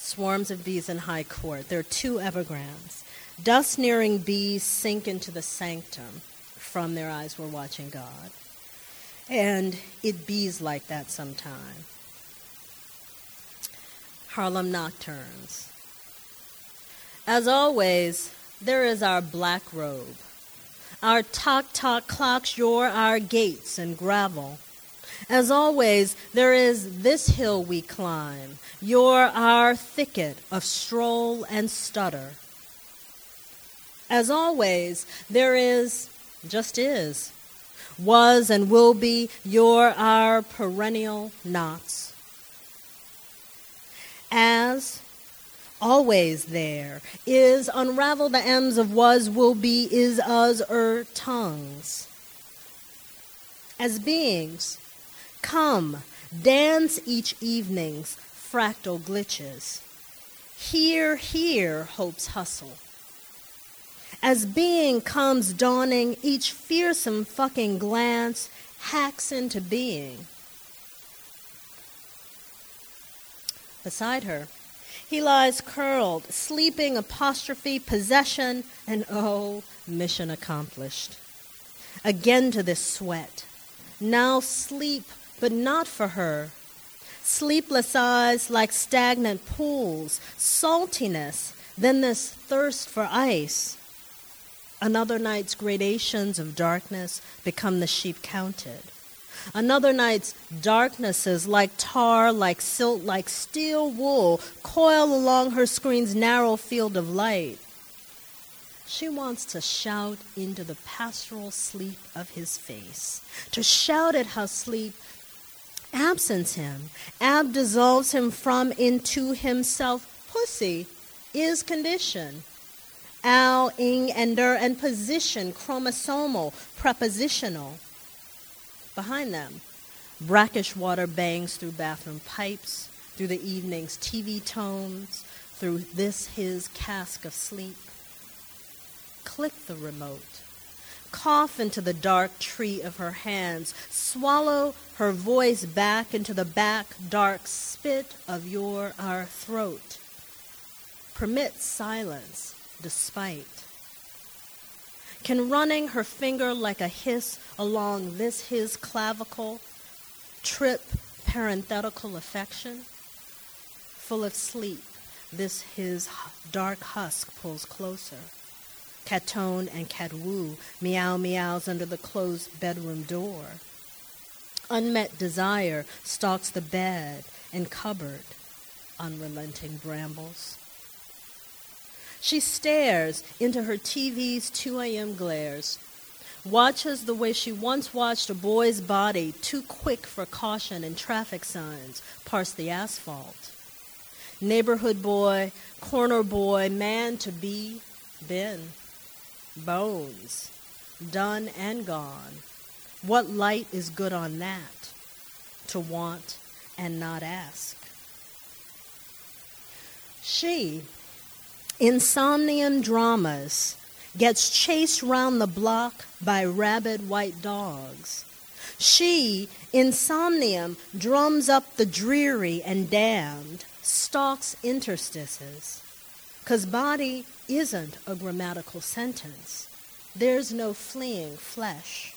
Swarms of bees in high court. There are two epigrams. Dust-nearing bees sink into the sanctum. From their eyes we're watching God. And it bees like that sometime. Harlem Nocturnes. As always, there is our black robe. Our tock-tock clocks you're our gates and gravel. As always, there is this hill we climb. You're our thicket of stroll and stutter. As always, there is, just is, was and will be, you're our perennial knots. As always there is, unravel the M's of was, will be, is, us, tongues. As beings, come, dance each evening's fractal glitches. Hear, hope's hustle. As being comes dawning, each fearsome fucking glance hacks into being. Beside her, he lies curled, sleeping apostrophe, possession, and oh, mission accomplished. Again to this sweat. Now sleep, but not for her. Sleepless eyes like stagnant pools, saltiness, then this thirst for ice. Another night's gradations of darkness become the sheep counted. Another night's darknesses like tar, like silt, like steel wool coil along her screen's narrow field of light. She wants to shout into the pastoral sleep of his face, to shout at how sleep absents him, dissolves him from into himself. Pussy is condition. Al, ing, and der, and position, chromosomal, prepositional. Behind them, brackish water bangs through bathroom pipes, through the evening's TV tones, through this his cask of sleep. Click the remote. Cough into the dark tree of her hands. Swallow her voice back into the back dark spit of our throat. Permit silence despite. Can running her finger like a hiss along this his clavicle trip parenthetical affection? Full of sleep, this his dark husk pulls closer. Catone and catwoo, meow meows under the closed bedroom door. Unmet desire stalks the bed and cupboard, unrelenting brambles. She stares into her TV's 2 a.m. glares, watches the way she once watched a boy's body, too quick for caution and traffic signs, parse the asphalt. Neighborhood boy, corner boy, man to be, been. Bones, done and gone. What light is good on that? To want and not ask. She, insomnium dramas, gets chased round the block by rabid white dogs. She, insomnium, drums up the dreary and damned, stalks interstices. 'Cause body isn't a grammatical sentence. There's no fleeing flesh.